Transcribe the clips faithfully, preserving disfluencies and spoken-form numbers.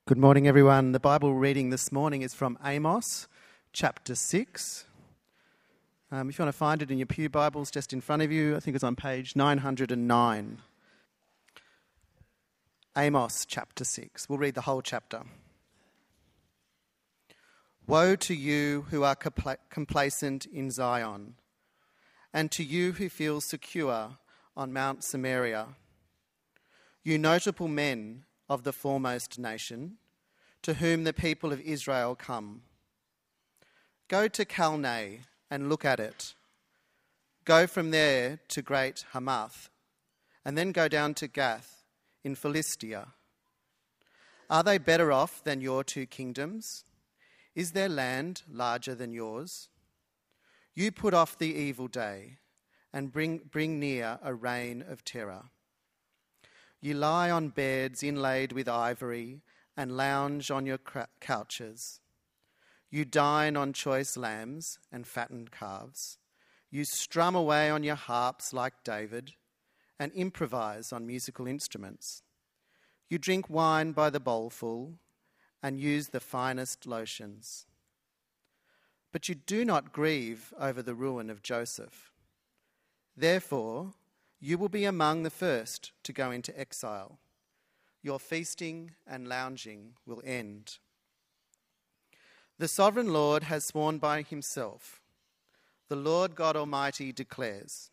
Good morning, everyone. The Bible reading this morning is from Amos, chapter six. Um, if you want to find it in your pew Bibles just in front of you, I think it's on page nine hundred nine. Amos, chapter six. We'll read the whole chapter. Woe to you who are compla- complacent in Zion, and to you who feel secure on Mount Samaria. You notable men of the foremost nation, to whom the people of Israel come. Go to Calneh and look at it. Go from there to Great Hamath, and then go down to Gath in Philistia. Are they better off than your two kingdoms? Is their land larger than yours? You put off the evil day and bring, bring near a reign of terror. You lie on beds inlaid with ivory and lounge on your couches. You dine on choice lambs and fattened calves. You strum away on your harps like David and improvise on musical instruments. You drink wine by the bowlful and use the finest lotions. But you do not grieve over the ruin of Joseph. Therefore, you will be among the first to go into exile. Your feasting and lounging will end. The sovereign Lord has sworn by himself. The Lord God Almighty declares,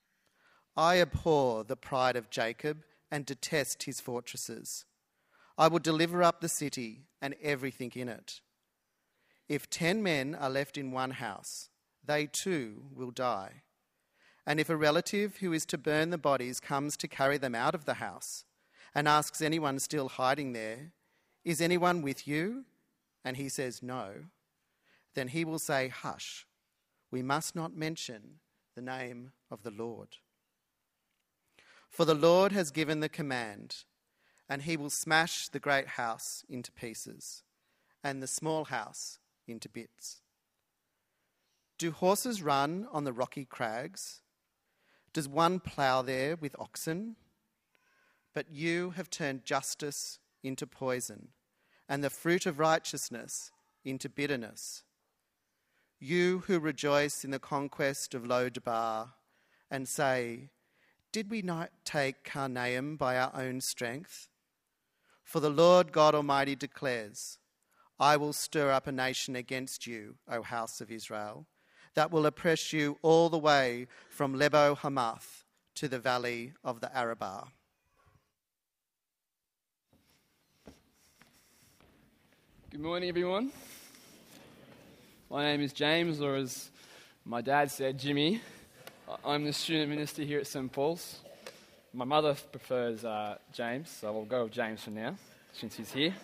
I abhor the pride of Jacob and detest his fortresses. I will deliver up the city and everything in it. If ten men are left in one house, they too will die. And if a relative who is to burn the bodies comes to carry them out of the house and asks anyone still hiding there, is anyone with you? And he says no, then he will say, hush, we must not mention the name of the Lord. For the Lord has given the command, and he will smash the great house into pieces and the small house into bits. Do horses run on the rocky crags? Does one plough there with oxen? But you have turned justice into poison, and the fruit of righteousness into bitterness. You who rejoice in the conquest of Lo-debar and say, did we not take Karnaim by our own strength? For the Lord God Almighty declares, I will stir up a nation against you, O house of Israel, that will oppress you all the way from Lebo Hamath to the valley of the Arabah. Good morning, everyone. My name is James, or as my dad said, Jimmy. I'm the student minister here at Saint Paul's. My mother prefers uh, James, so we'll go with James for now, since he's here.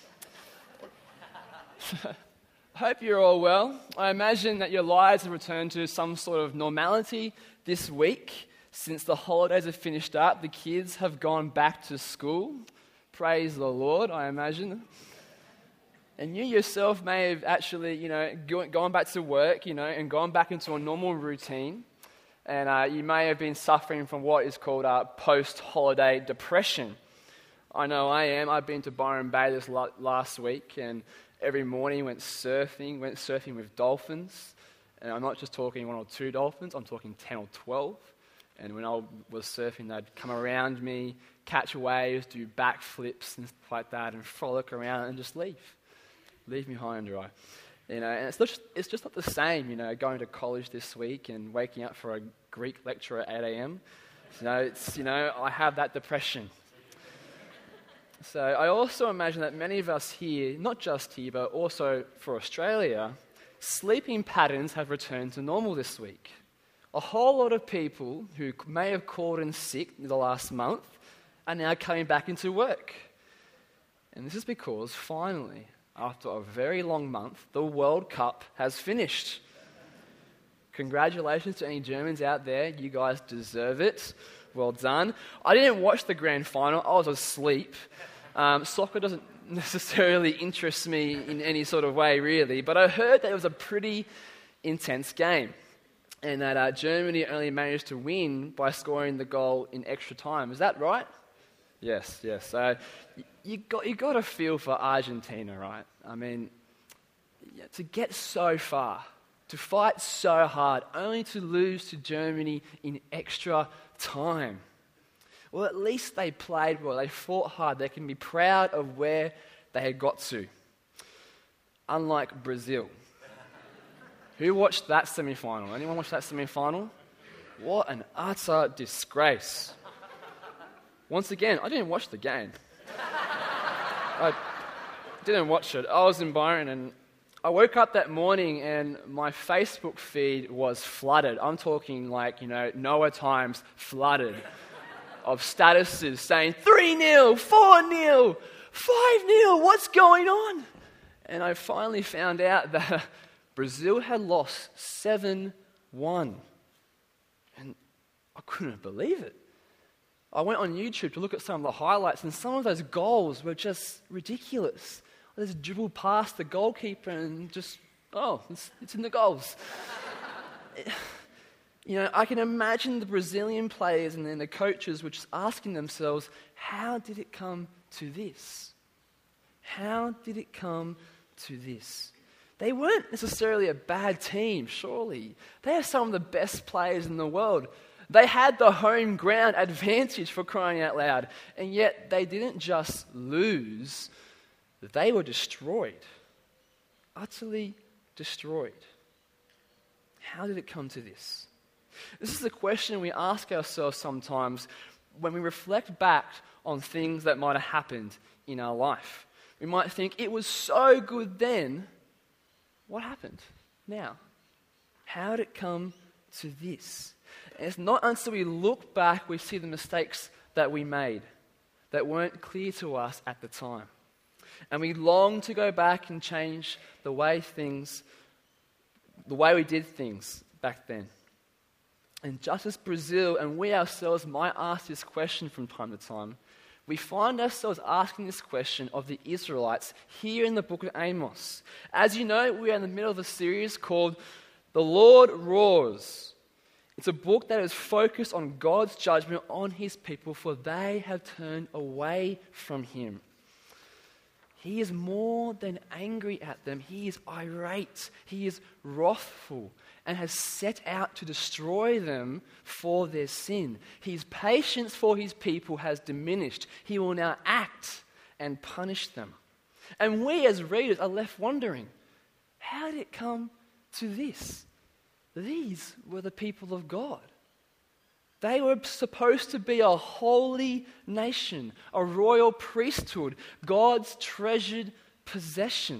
I hope you're all well. I imagine that your lives have returned to some sort of normality this week. Since the holidays have finished up, the kids have gone back to school. Praise the Lord, I imagine. And you yourself may have actually, you know, gone back to work, you know, and gone back into a normal routine. And uh, you may have been suffering from what is called uh, post-holiday depression. I know I am. I've been to Byron Bay this last week, and every morning went surfing, went surfing with dolphins. And I'm not just talking one or two dolphins, I'm talking ten or twelve. And when I was surfing, they'd come around me, catch waves, do backflips and stuff like that, and frolic around and just leave. Leave me high and dry. You know, and it's just, it's just not the same, you know, going to college this week and waking up for a Greek lecture at eight a.m. You know, it's, you know, I have that depression. So I also imagine that many of us here, not just here, but also for Australia, sleeping patterns have returned to normal this week. A whole lot of people who may have called in sick in the last month are now coming back into work. And this is because, finally, after a very long month, the World Cup has finished. Congratulations to any Germans out there. You guys deserve it. Well done. I didn't watch the grand final. I was asleep. Um, soccer doesn't necessarily interest me in any sort of way, really. But I heard that it was a pretty intense game. And that uh, Germany only managed to win by scoring the goal in extra time. Is that right? Yes, yes. So y- you got you got to feel for Argentina, right? I mean, yeah, to get so far, to fight so hard, only to lose to Germany in extra time. Well, at least they played well. They fought hard. They can be proud of where they had got to. Unlike Brazil. Who watched that semi-final? Anyone watch that semi-final? What an utter disgrace. Once again, I didn't watch the game. I didn't watch it. I was in Byron and I woke up that morning and my Facebook feed was flooded. I'm talking like, you know, Noah times flooded of statuses saying three nil, four nil, five nil, what's going on? And I finally found out that Brazil had lost seven one. And I couldn't believe it. I went on YouTube to look at some of the highlights, and some of those goals were just ridiculous. I just dribbled past the goalkeeper and just, oh, it's, it's in the goals. You know, I can imagine the Brazilian players and then the coaches were just asking themselves, how did it come to this? How did it come to this? They weren't necessarily a bad team, surely. They are some of the best players in the world. They had the home ground advantage, for crying out loud. And yet they didn't just lose, they were destroyed. Utterly destroyed. How did it come to this? This is a question we ask ourselves sometimes when we reflect back on things that might have happened in our life. We might think, it was so good then. What happened now? How did it come to this? And it's not until we look back we see the mistakes that we made that weren't clear to us at the time. And we long to go back and change the way things, the way we did things back then. And just as Brazil and we ourselves might ask this question from time to time, we find ourselves asking this question of the Israelites here in the book of Amos. As you know, we are in the middle of a series called The Lord Roars. It's a book that is focused on God's judgment on his people, for they have turned away from him. He is more than angry at them. He is irate. He is wrathful and has set out to destroy them for their sin. His patience for his people has diminished. He will now act and punish them. And we as readers are left wondering, how did it come to this? These were the people of God. They were supposed to be a holy nation, a royal priesthood, God's treasured possession.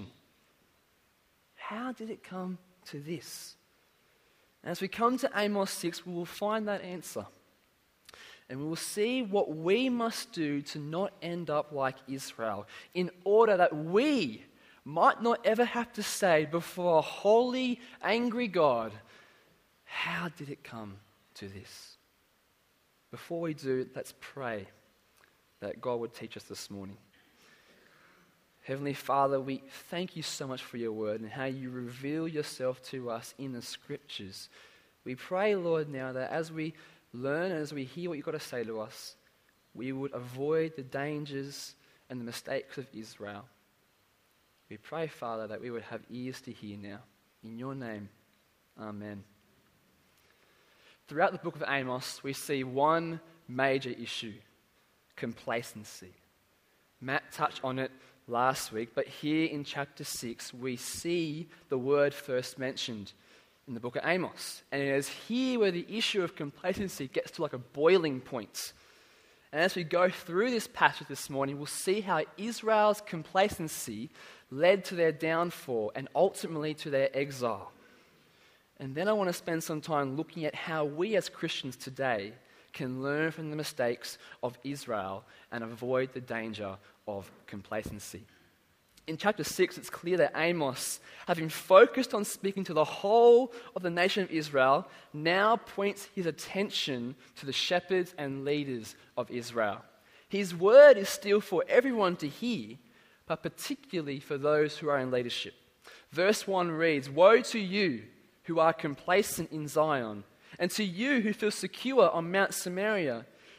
How did it come to this? As we come to Amos six, we will find that answer. And we will see what we must do to not end up like Israel, in order that we might not ever have to say before a holy, angry God, how did it come to this? Before we do, let's pray that God would teach us this morning. Heavenly Father, we thank you so much for your word and how you reveal yourself to us in the scriptures. We pray, Lord, now that as we learn and as we hear what you've got to say to us, we would avoid the dangers and the mistakes of Israel. We pray, Father, that we would have ears to hear now. In your name, amen. Throughout the book of Amos, we see one major issue: complacency. Matt touched on it last week, but here in chapter six, we see the word first mentioned in the book of Amos. And it is here where the issue of complacency gets to like a boiling point. And as we go through this passage this morning, we'll see how Israel's complacency led to their downfall and ultimately to their exile. And then I want to spend some time looking at how we as Christians today can learn from the mistakes of Israel and avoid the danger of complacency. In chapter six, it's clear that Amos, having focused on speaking to the whole of the nation of Israel, now points his attention to the shepherds and leaders of Israel. His word is still for everyone to hear, but particularly for those who are in leadership. Verse one reads, "Woe to you who are complacent in Zion, and to you who feel secure on Mount Samaria.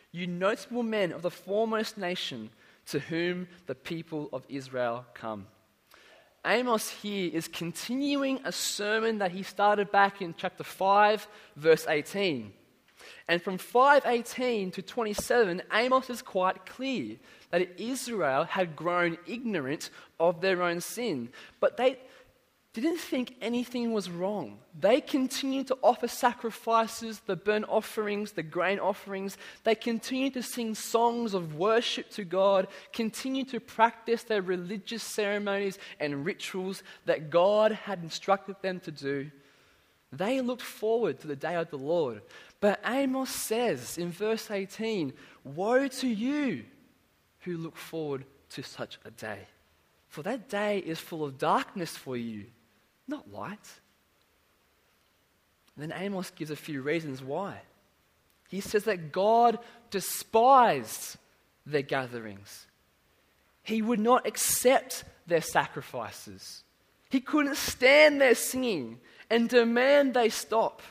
you notable men of the foremost nation, to whom the people of Israel come." Amos here is continuing a sermon that he started back in chapter five, verse eighteen. And from five eighteen to twenty-seven, Amos is quite clear that Israel had grown ignorant of their own sin. But they didn't think anything was wrong. They continued to offer sacrifices, the burnt offerings, the grain offerings. They continued to sing songs of worship to God, continued to practice their religious ceremonies and rituals that God had instructed them to do. They looked forward to the day of the Lord. But Amos says in verse eighteen, "Woe to you who look forward to such a day. For that day is full of darkness for you, not light." And then Amos gives a few reasons why. He says that God despised their gatherings. He would not accept their sacrifices. He couldn't stand their singing and demand they stop.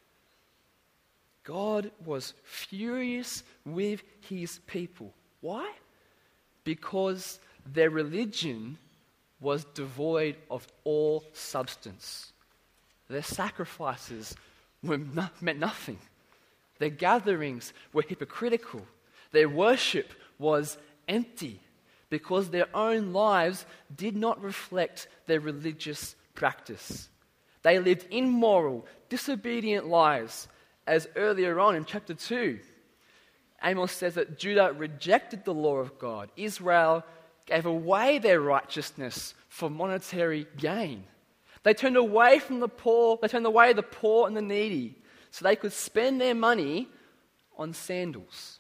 God was furious with his people. Why? Because their religion was devoid of all substance. Their sacrifices were no, meant nothing. Their gatherings were hypocritical. Their worship was empty because their own lives did not reflect their religious practice. They lived immoral, disobedient lives. As earlier on in chapter two, Amos says that Judah rejected the law of God. Israel gave away their righteousness for monetary gain. They turned away from the poor, they turned away the poor and the needy so they could spend their money on sandals.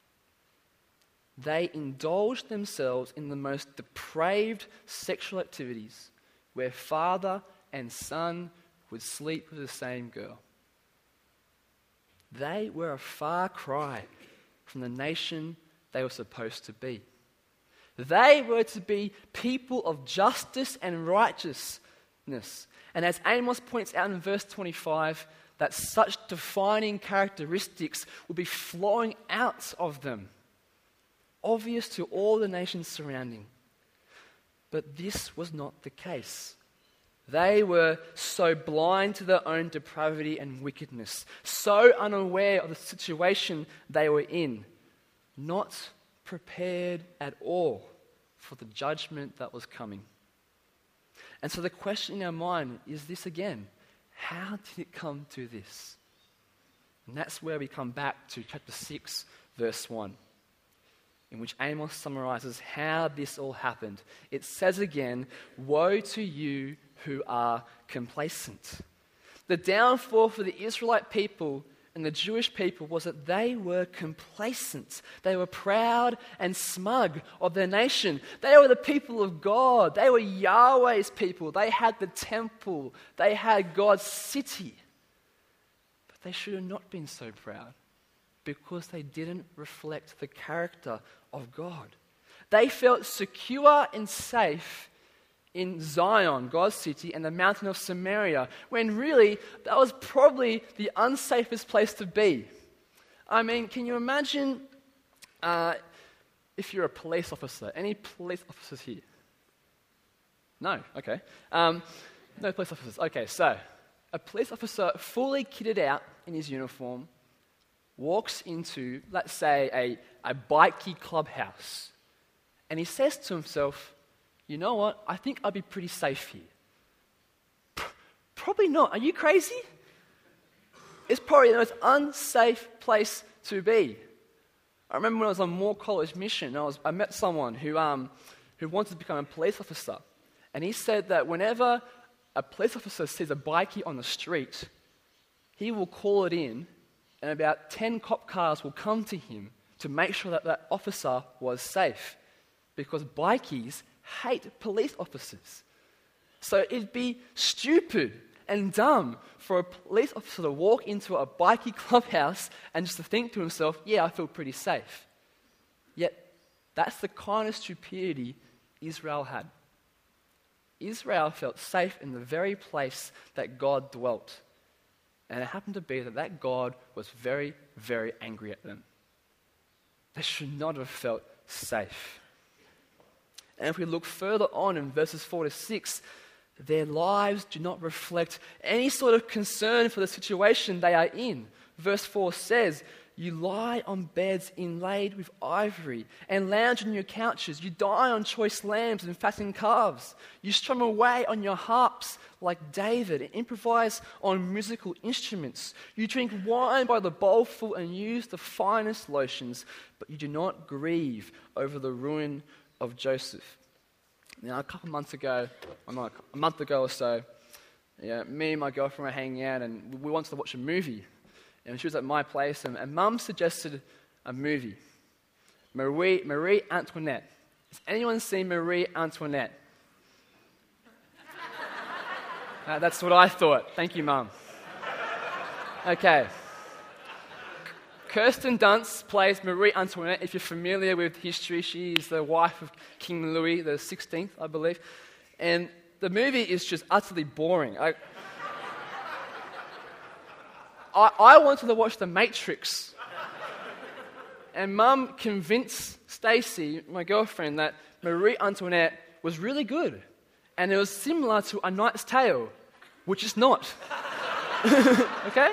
They indulged themselves in the most depraved sexual activities where father and son would sleep with the same girl. They were a far cry from the nation they were supposed to be. They were to be people of justice and righteousness. And as Amos points out in verse twenty-five, that such defining characteristics will be flowing out of them, obvious to all the nations surrounding. But this was not the case. They were so blind to their own depravity and wickedness, so unaware of the situation they were in, not prepared at all for the judgment that was coming. And so the question in our mind is this again: how did it come to this? And that's where we come back to chapter six, verse one, in which Amos summarizes how this all happened. It says again, "Woe to you who are complacent." The downfall for the Israelite people and the Jewish people was that they were complacent. They were proud and smug of their nation. They were the people of God. They were Yahweh's people. They had the temple. They had God's city. But they should have not been so proud because they didn't reflect the character of God. They felt secure and safe in Zion, God's city, and the mountain of Samaria, when really that was probably the unsafest place to be. I mean, can you imagine uh, if you're a police officer? Any police officers here? No? Okay. Um, no police officers. Okay, so a police officer fully kitted out in his uniform walks into, let's say, a, a bikie clubhouse, and he says to himself, "You know what? I think I'd be pretty safe here." P- probably not. Are you crazy? It's probably the most unsafe place to be. I remember when I was on Moore College mission, I, was, I met someone who, um, who wanted to become a police officer. And he said that whenever a police officer sees a bikie on the street, he will call it in, and about ten cop cars will come to him to make sure that that officer was safe. Because bikies hate police officers. So it'd be stupid and dumb for a police officer to walk into a bikie clubhouse and just to think to himself, "Yeah, I feel pretty safe." Yet, that's the kind of stupidity Israel had. Israel felt safe in the very place that God dwelt. And it happened to be that that God was very, very angry at them. They should not have felt safe. And if we look further on in verses four to six, their lives do not reflect any sort of concern for the situation they are in. Verse four says, "You lie on beds inlaid with ivory and lounge on your couches. You dine on choice lambs and fattened calves. You strum away on your harps like David and improvise on musical instruments. You drink wine by the bowlful and use the finest lotions, but you do not grieve over the ruin of Joseph." Now, a couple months ago, or not, a month ago or so, yeah, me and my girlfriend were hanging out and we wanted to watch a movie. And she was at my place, and, and Mum suggested a movie, Marie, Marie Antoinette. Has anyone seen Marie Antoinette? uh, that's what I thought. Thank you, Mum. Okay. Kirsten Dunst plays Marie Antoinette. If you're familiar with history, she is the wife of King Louis the sixteenth, I believe. And the movie is just utterly boring. I, I, I wanted to watch The Matrix. And Mum convinced Stacey, my girlfriend, that Marie Antoinette was really good. And it was similar to A Knight's Tale, which is not. Okay?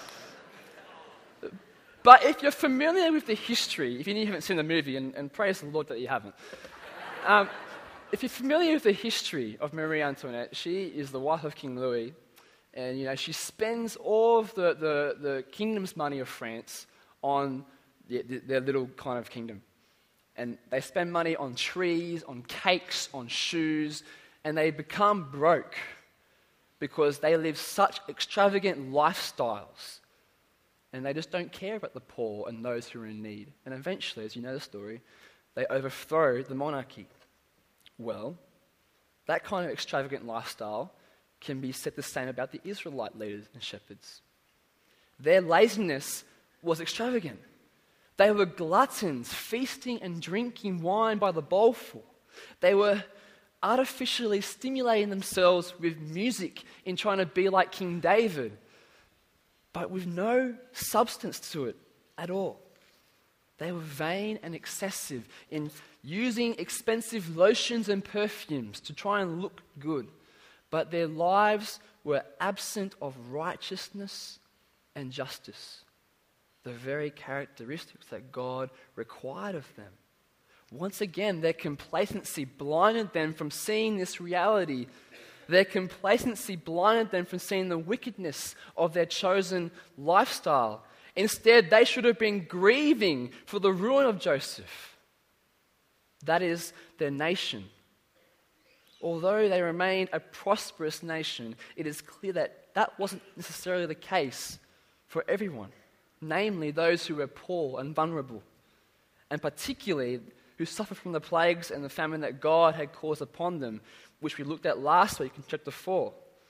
But if you're familiar with the history, if you haven't seen the movie, and, and praise the Lord that you haven't, um, if you're familiar with the history of Marie Antoinette, she is the wife of King Louis, and you know she spends all of the, the, the kingdom's money of France on the, the, their little kind of kingdom. And they spend money on trees, on cakes, on shoes, and they become broke because they live such extravagant lifestyles. And they just don't care about the poor and those who are in need. And eventually, as you know the story, they overthrow the monarchy. Well, that kind of extravagant lifestyle can be said the same about the Israelite leaders and shepherds. Their laziness was extravagant. They were gluttons, feasting and drinking wine by the bowlful. They were artificially stimulating themselves with music in trying to be like King David, but with no substance to it at all. They were vain and excessive in using expensive lotions and perfumes to try and look good, but their lives were absent of righteousness and justice, the very characteristics that God required of them. Once again, their complacency blinded them from seeing this reality. Their complacency blinded them from seeing the wickedness of their chosen lifestyle. Instead, they should have been grieving for the ruin of Joseph. That is their nation. Although they remained a prosperous nation, it is clear that that wasn't necessarily the case for everyone, namely those who were poor and vulnerable, and particularly who suffered from the plagues and the famine that God had caused upon them, which we looked at last week in chapter four.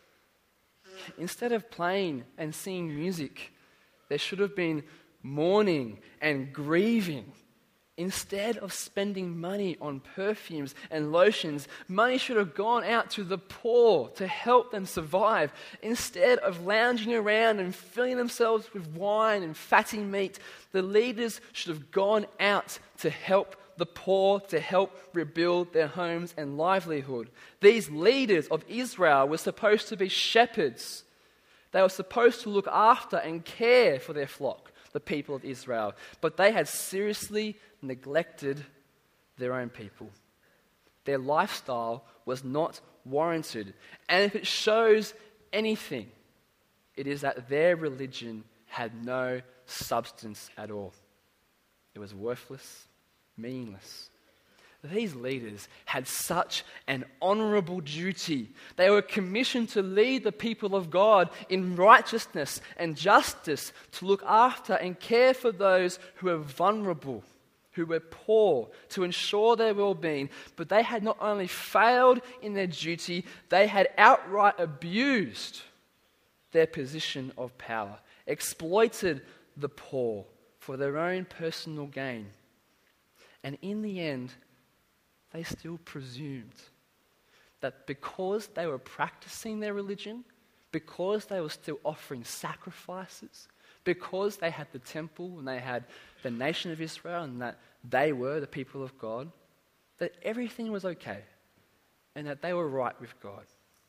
Instead of playing and singing music, there should have been mourning and grieving. Instead of spending money on perfumes and lotions, money should have gone out to the poor to help them survive. Instead of lounging around and filling themselves with wine and fatty meat, the leaders should have gone out to help the poor, to help rebuild their homes and livelihood. These leaders of Israel were supposed to be shepherds. They were supposed to look after and care for their flock, the people of Israel. But they had seriously neglected their own people. Their lifestyle was not warranted. And if it shows anything, it is that their religion had no substance at all. It was worthless, meaningless. These leaders had such an honorable duty. They were commissioned to lead the people of God in righteousness and justice, to look after and care for those who were vulnerable, who were poor, to ensure their well-being. But they had not only failed in their duty, they had outright abused their position of power, exploited the poor for their own personal gain. And in the end, they still presumed that because they were practicing their religion, because they were still offering sacrifices, because they had the temple and they had the nation of Israel and that they were the people of God, that everything was okay and that they were right with God.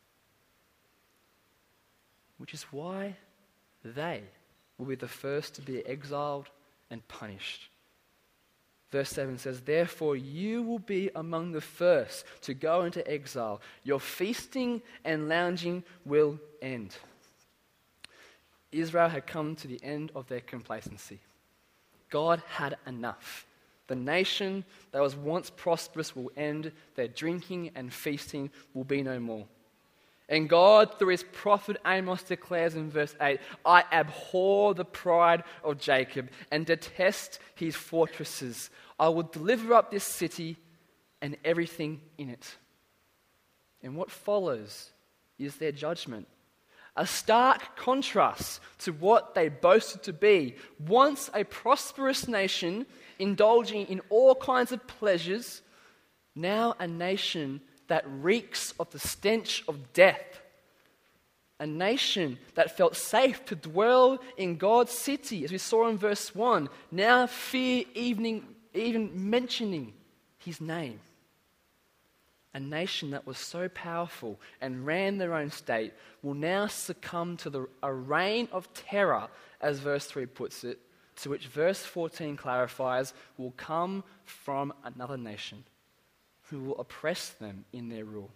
Which is why they will be the first to be exiled and punished. Verse seven says, "Therefore you will be among the first to go into exile. Your feasting and lounging will end." Israel had come to the end of their complacency. God had enough. The nation that was once prosperous will end. Their drinking and feasting will be no more. And God, through his prophet Amos, declares in verse eight, "I abhor the pride of Jacob and detest his fortresses. I will deliver up this city and everything in it." And what follows is their judgment. A stark contrast to what they boasted to be. Once a prosperous nation indulging in all kinds of pleasures, now a nation that reeks of the stench of death. A nation that felt safe to dwell in God's city, as we saw in verse one, now fear evening, even mentioning his name. A nation that was so powerful and ran their own state will now succumb to the, a reign of terror, as verse three puts it, to which verse fourteen clarifies will come from another nation who will oppress them in their rule.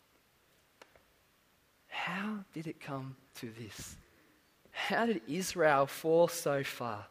How did it come to this? How did Israel fall so far?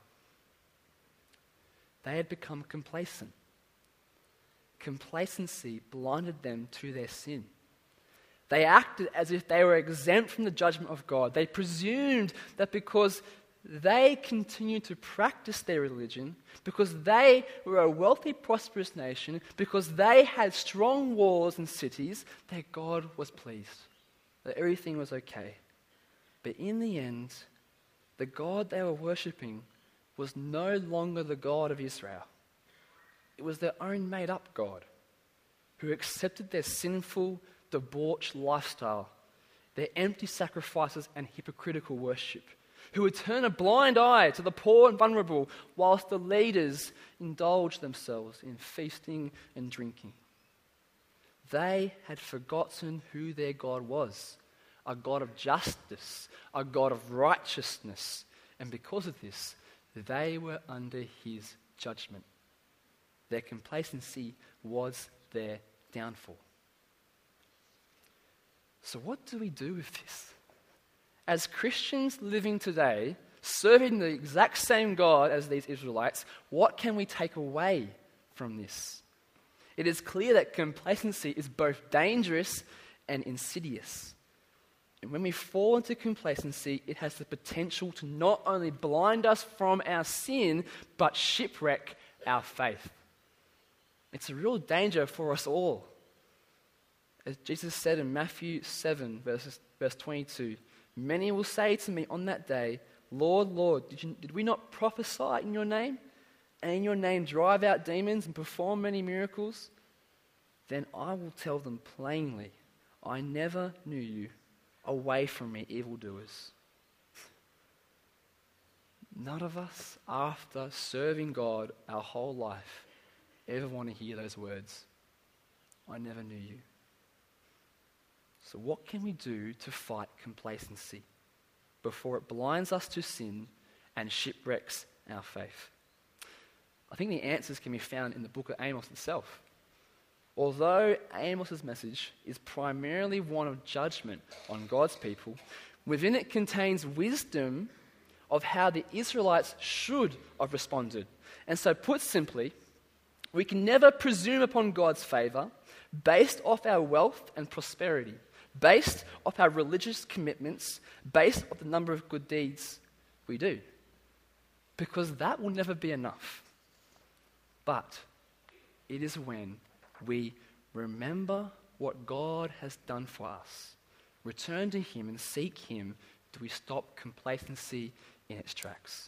They had become complacent. Complacency blinded them to their sin. They acted as if they were exempt from the judgment of God. They presumed that because they continued to practice their religion, because they were a wealthy, prosperous nation, because they had strong walls and cities, that God was pleased, that everything was okay. But in the end, the God they were worshipping was no longer the God of Israel. It was their own made-up God who accepted their sinful, debauched lifestyle, their empty sacrifices and hypocritical worship, who would turn a blind eye to the poor and vulnerable whilst the leaders indulged themselves in feasting and drinking. They had forgotten who their God was, a God of justice, a God of righteousness, and because of this, they were under his judgment. Their complacency was their downfall. So what do we do with this? As Christians living today, serving the exact same God as these Israelites, what can we take away from this? It is clear that complacency is both dangerous and insidious. And when we fall into complacency, it has the potential to not only blind us from our sin, but shipwreck our faith. It's a real danger for us all. As Jesus said in Matthew seven, verses, verse twenty-two, "Many will say to me on that day, 'Lord, Lord, did, you, did we not prophesy in your name? And in your name drive out demons and perform many miracles?' Then I will tell them plainly, 'I never knew you. Away from me, evildoers.'" None of us, after serving God our whole life, ever want to hear those words, "I never knew you." So what can we do to fight complacency before it blinds us to sin and shipwrecks our faith? I think the answers can be found in the book of Amos itself. Although Amos's message is primarily one of judgment on God's people, within it contains wisdom of how the Israelites should have responded. And so put simply, we can never presume upon God's favor based off our wealth and prosperity, based off our religious commitments, based off the number of good deeds we do. Because that will never be enough. But it is when we remember what God has done for us, return to him and seek him, do we stop complacency in its tracks.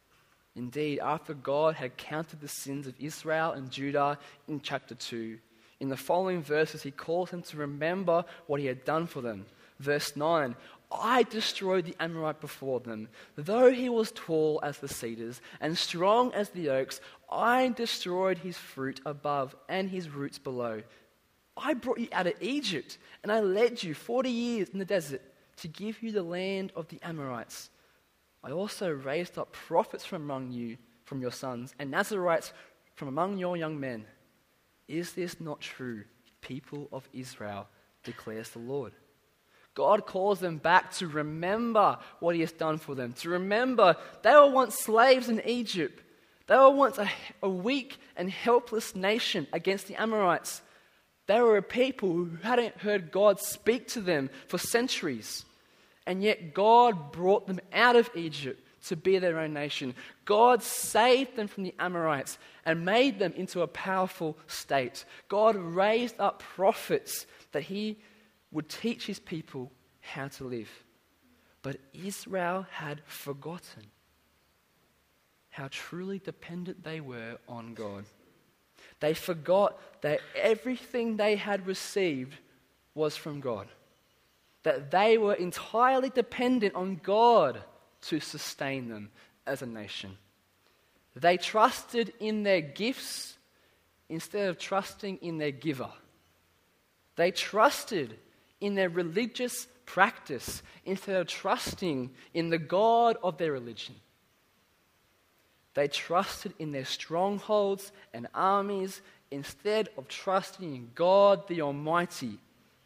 Indeed, after God had counted the sins of Israel and Judah in chapter two, In the following verses, he calls them to remember what he had done for them. Verse nine, I destroyed the Amorite before them. Though he was tall as the cedars and strong as the oaks, I destroyed his fruit above and his roots below. I brought you out of Egypt, and I led you forty years in the desert to give you the land of the Amorites. I also raised up prophets from among you, from your sons, and Nazarites from among your young men. Is this not true, people of Israel, declares the Lord? God calls them back to remember what he has done for them, to remember they were once slaves in Egypt. They were once a, a weak and helpless nation against the Amorites. They were a people who hadn't heard God speak to them for centuries. And yet God brought them out of Egypt to be their own nation. God saved them from the Amorites and made them into a powerful state. God raised up prophets that he would teach his people how to live. But Israel had forgotten how truly dependent they were on God. They forgot that everything they had received was from God. That they were entirely dependent on God to sustain them as a nation. They trusted in their gifts instead of trusting in their giver. They trusted in their religious practice instead of trusting in the God of their religion. They trusted in their strongholds and armies instead of trusting in God the Almighty.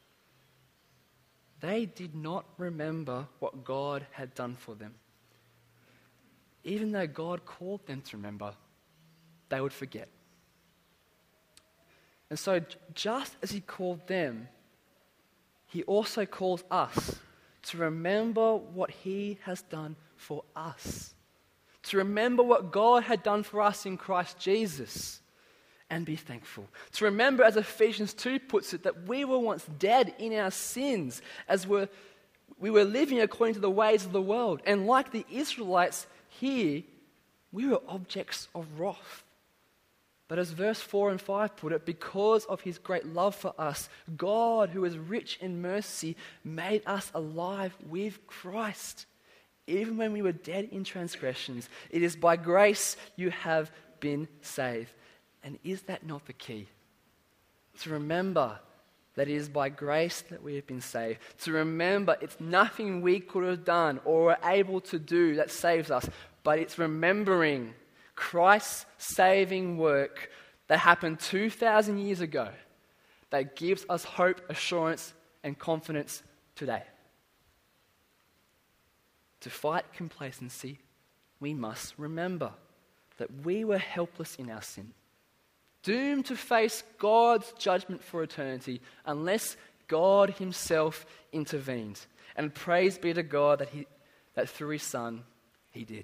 They did not remember what God had done for them. Even though God called them to remember, they would forget. And so, just as he called them, he also calls us to remember what he has done for us. To remember what God had done for us in Christ Jesus and be thankful. To remember, as Ephesians two puts it, that we were once dead in our sins as we're, we were living according to the ways of the world. And like the Israelites here, we were objects of wrath. But as verse four and five put it, because of his great love for us, God, who is rich in mercy, made us alive with Christ. Even when we were dead in transgressions, it is by grace you have been saved. And is that not the key? To remember that it is by grace that we have been saved. To remember it's nothing we could have done or were able to do that saves us, but it's remembering Christ's saving work that happened two thousand years ago that gives us hope, assurance, and confidence today. To fight complacency, we must remember that we were helpless in our sin, doomed to face God's judgment for eternity unless God himself intervened. And praise be to God that, he, that through his Son, he did.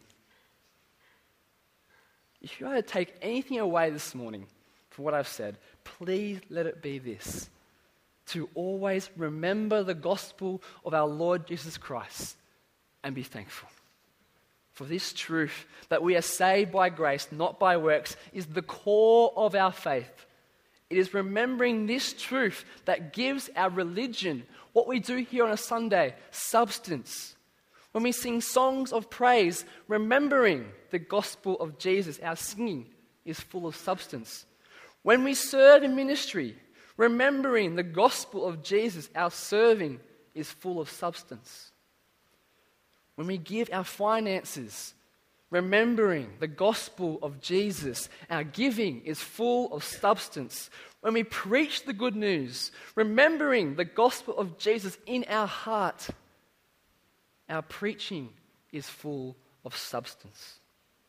If you are to take anything away this morning from what I've said, please let it be this: to always remember the gospel of our Lord Jesus Christ and be thankful. For this truth, that we are saved by grace, not by works, is the core of our faith. It is remembering this truth that gives our religion, what we do here on a Sunday, substance. When we sing songs of praise, remembering the gospel of Jesus, our singing is full of substance. When we serve in ministry, remembering the gospel of Jesus, our serving is full of substance. When we give our finances, remembering the gospel of Jesus, our giving is full of substance. When we preach the good news, remembering the gospel of Jesus in our heart, our preaching is full of substance.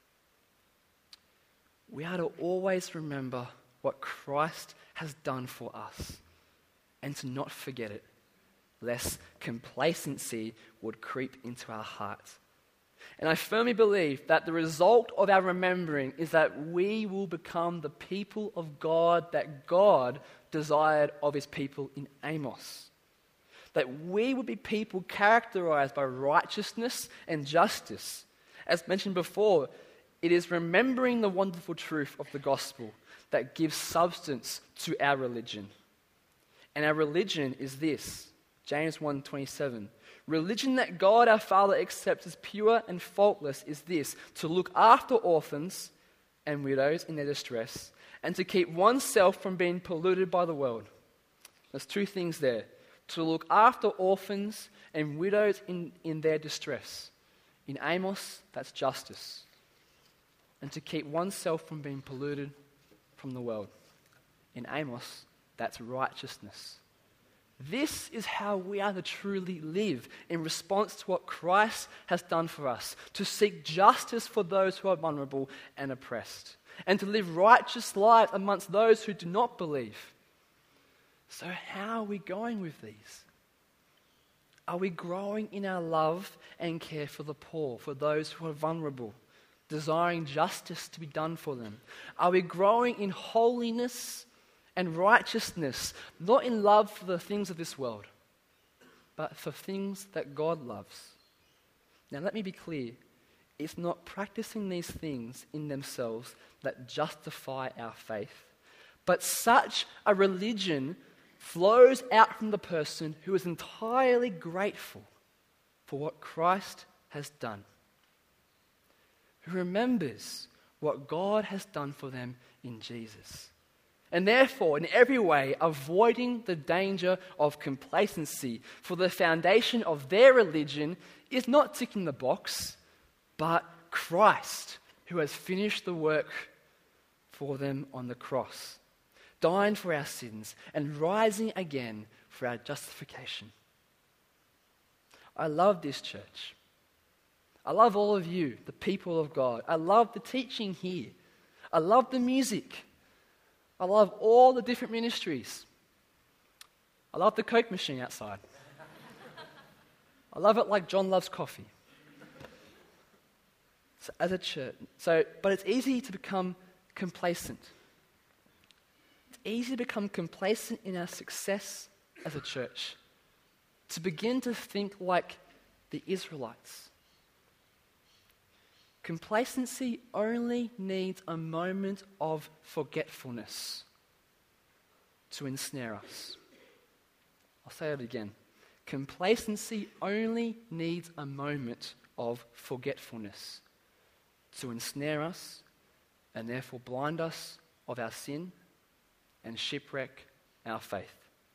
We are to always remember what Christ has done for us and to not forget it, lest complacency would creep into our hearts. And I firmly believe that the result of our remembering is that we will become the people of God that God desired of his people in Amos. That we would be people characterized by righteousness and justice. As mentioned before, it is remembering the wonderful truth of the gospel, that gives substance to our religion. And our religion is this, James one twenty-seven. Religion that God our Father accepts as pure and faultless is this, to look after orphans and widows in their distress, and to keep oneself from being polluted by the world. There's two things there. To look after orphans and widows in, in their distress. In Amos, that's justice. And to keep oneself from being polluted from the world. In Amos, that's righteousness. This is how we are to truly live in response to what Christ has done for us, to seek justice for those who are vulnerable and oppressed, and to live righteous lives amongst those who do not believe. So how are we going with these? Are we growing in our love and care for the poor, for those who are vulnerable, desiring justice to be done for them? Are we growing in holiness and righteousness, not in love for the things of this world, but for things that God loves? Now let me be clear. It's not practicing these things in themselves that justify our faith, but such a religion flows out from the person who is entirely grateful for what Christ has done, who remembers what God has done for them in Jesus. And therefore, in every way, avoiding the danger of complacency, for the foundation of their religion is not ticking the box, but Christ, who has finished the work for them on the cross, dying for our sins and rising again for our justification. I love this church. I love all of you, the people of God. I love the teaching here. I love the music. I love all the different ministries. I love the Coke machine outside. I love it like John loves coffee. So as a church, so but it's easy to become complacent. It's easy to become complacent in our success as a church. To begin to think like the Israelites. Complacency only needs a moment of forgetfulness to ensnare us. I'll say it again. Complacency only needs a moment of forgetfulness to ensnare us and therefore blind us of our sin and shipwreck our faith.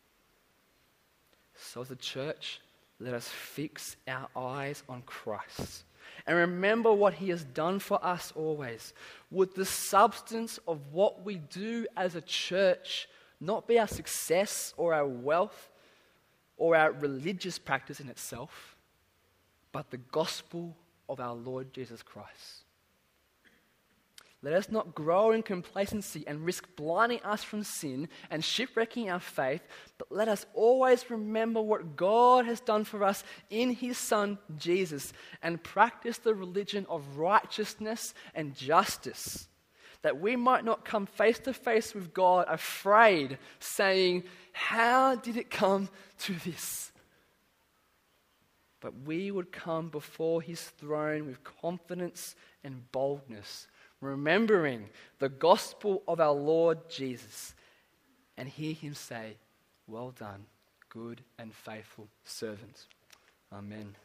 So as a church, let us fix our eyes on Christ. And remember what he has done for us always. Would the substance of what we do as a church not be our success or our wealth or our religious practice in itself, but the gospel of our Lord Jesus Christ? Let us not grow in complacency and risk blinding us from sin and shipwrecking our faith, but let us always remember what God has done for us in his Son, Jesus, and practice the religion of righteousness and justice, that we might not come face to face with God afraid, saying, "How did it come to this?" But we would come before his throne with confidence and boldness, remembering the gospel of our Lord Jesus, and hear him say, "Well done, good and faithful servant." Amen.